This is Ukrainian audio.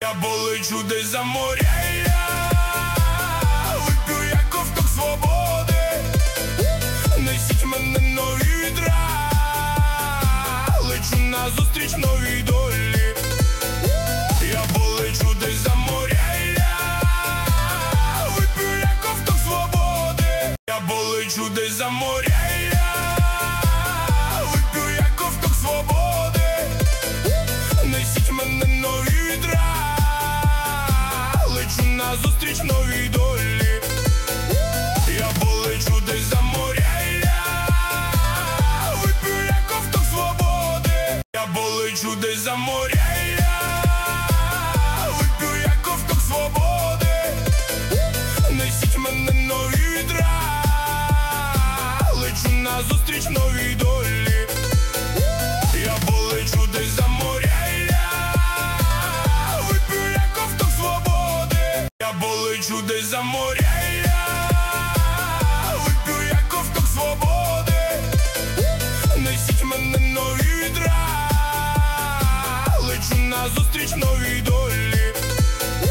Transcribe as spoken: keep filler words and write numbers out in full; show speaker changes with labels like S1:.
S1: Я полечу десь за моря, вип'ю я ковток свободи. Несіть мене нові вітра, лечу назустріч новій долі. Я полечу десь за моря, вип'ю я ковток свободи. Я полечу десь за моря, вип'ю я ковток свободи. Несіть мене нові вітра, лечу назустріч новій долі. Я полечу десь за моря, вип'ю я ковток свободи. Я полечу десь за моря, вип'ю я ковток свободи. Несіть мене нові вітра, лечу назустріч новій долі. Я полечу десь за моря, вип'ю я ковток свободи. Я полечу десь за моря, вип'ю я ковток свободи. Несіть мене нові вітра, лечу назустріч новій долі.